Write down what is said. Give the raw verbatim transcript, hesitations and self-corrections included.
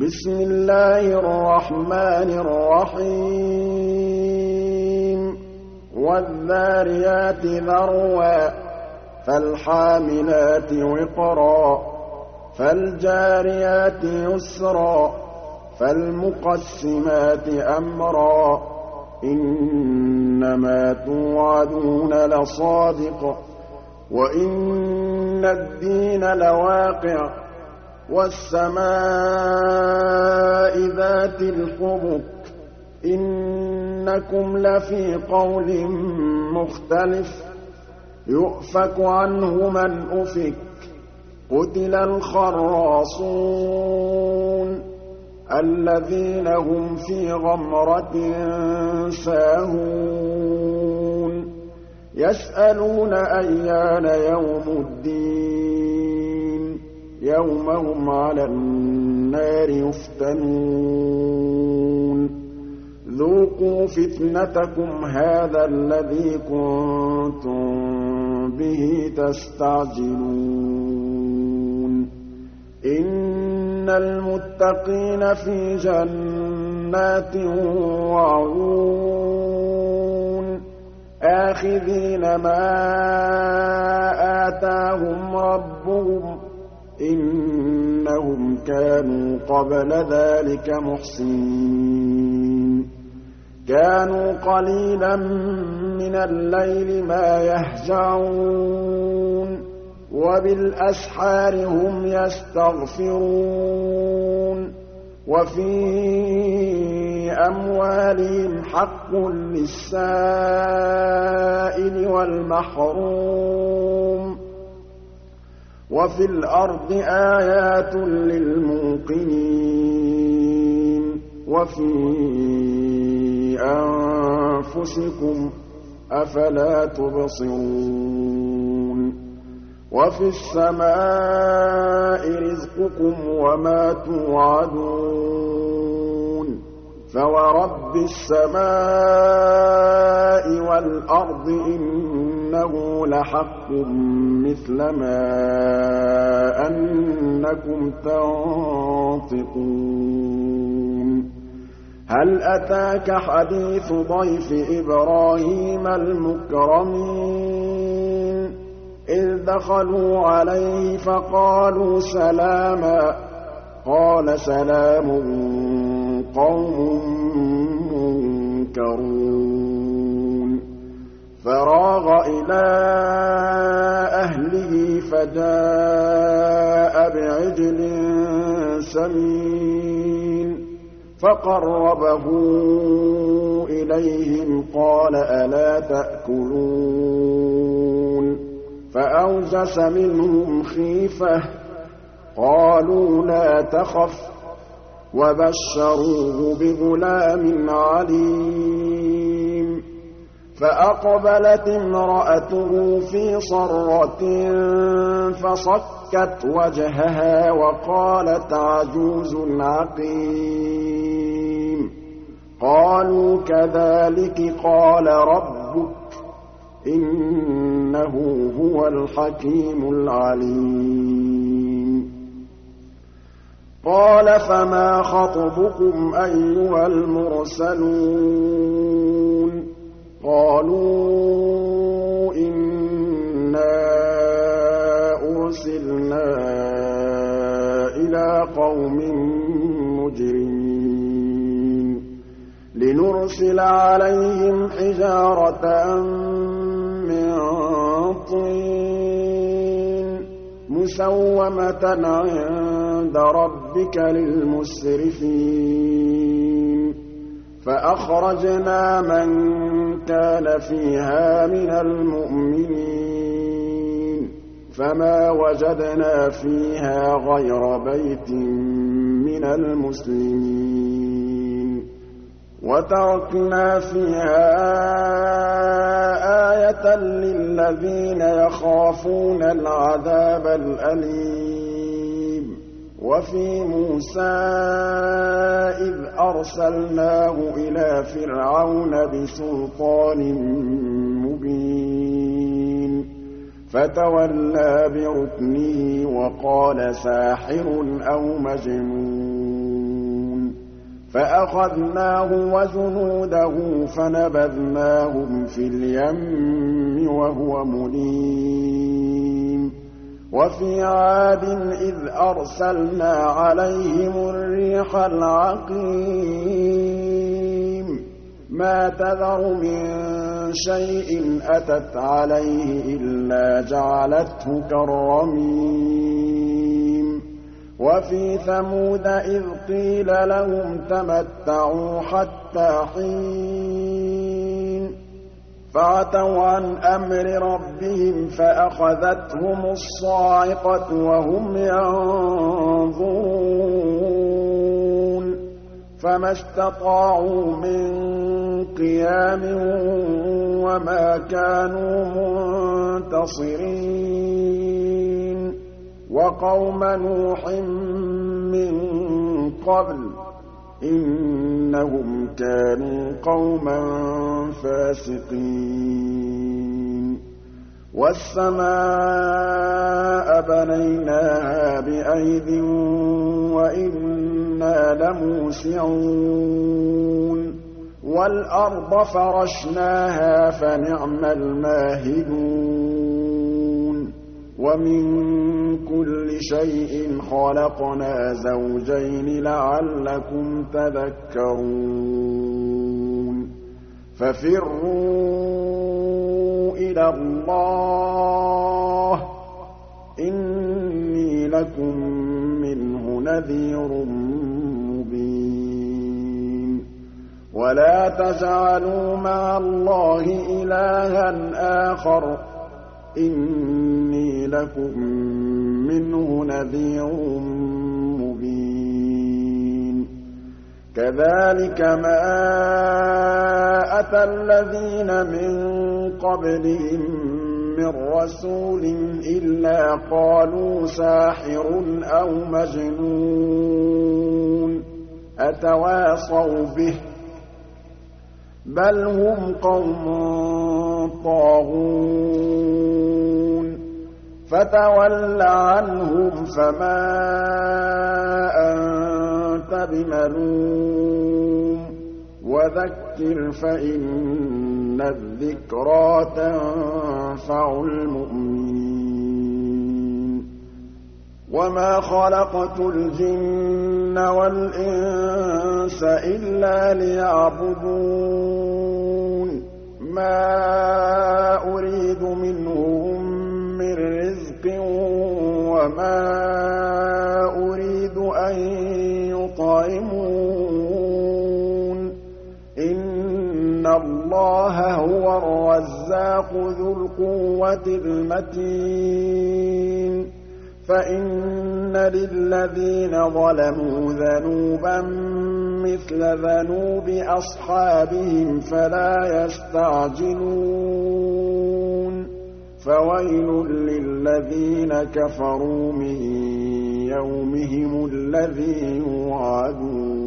بسم الله الرحمن الرحيم والذاريات ذروا فالحاملات وقرا فالجاريات يسرا فالمقسمات أمرا إنما توعدون لصادق وإن الدين لواقع والسماء ذات الحبك إنكم لفي قول مختلف يؤفك عنه من أفك قتل الخراصون الذين هم في غمرة ساهون يسألون أيان يوم الدين يوم هم على النار يفتنون ذوقوا فتنتكم هذا الذي كنتم به تستعجلون إن المتقين في جنات وعيون آخذين ما آتاهم ربهم إنهم كانوا قبل ذلك محسنين كانوا قليلا من الليل ما يهجعون وبالأسحار هم يستغفرون وفي أموالهم حق للسائل والمحروم وفي الأرض آيات للموقنين وفي أنفسكم أفلا تبصرون وفي السماء رزقكم وما توعدون فورب السماء والأرض إنه لحق مثل ما أنكم تنطقون هل أتاك حديث ضيف إبراهيم المكرمين إذ دخلوا عليه فقالوا سلاما قال سلام قوم منكرون فراغ إلى أهله فجاء بعجل سمين فقربه إليهم قال ألا تأكلون فأوجس منهم خيفة قالوا لا تخف وبشروه بغلام عليم فأقبلت امرأته في صرة فصكت وجهها وقالت عجوز عقيم قالوا كذلك قال ربك إنه هو الحكيم العليم قال فما خطبكم أيها المرسلون قالوا إنا أرسلنا إلى قوم مجرمين لنرسل عليهم حجارة من طين مسومة عند ربك للمسرفين فأخرجنا من كان فيها من المؤمنين فما وجدنا فيها غير بيت من المسلمين وتركنا فيها آية للذين يخافون العذاب الأليم وفي موسى إذ أرسلناه إلى فرعون بسلطان مبين فتولى بركنه وقال ساحر أو مجنون فأخذناه وجنوده فنبذناهم في اليم وهو مليم وفي عاد إذ أرسلنا عليهم الريح العقيم ما تذر من شيء أتت عليه إلا جعلته كالرميم وفي ثمود إذ قيل لهم تمتعوا حتى حين فعتوا عن أمر ربهم فأخذتهم الصاعقة وهم ينظرون فما استطاعوا من قيام وما كانوا منتصرين وقوم نوح من قبل إنهم كانوا قوما فاسقين والسماء بنيناها بأيد وإنا لموسعون والأرض فرشناها فنعم الماهدون ومن كل شيء خلقنا زوجين لعلكم تذكرون ففروا إلى الله إني لكم منه نذير مبين ولا تجعلوا مع الله إلها آخر إني لكم منه نذير مبين كذلك ما أتى الذين من قبلهم من رسول إلا قالوا ساحر أو مجنون أتواصوا به بل هم قوم طاغون فتول عنهم فما أنت بملوم وذكر فإن الذكرى تنفع المؤمنين وما خلقت الجن والإنس إلا ليعبدون ما أريد منهم من رزق وما أريد أن يطعمون إن الله هو الرزاق ذو القوة المتين فإن للذين ظلموا ذنوبا مثل ذنوب أصحابهم فلا يستعجلون فويل للذين كفروا من يومهم الذي يوعدون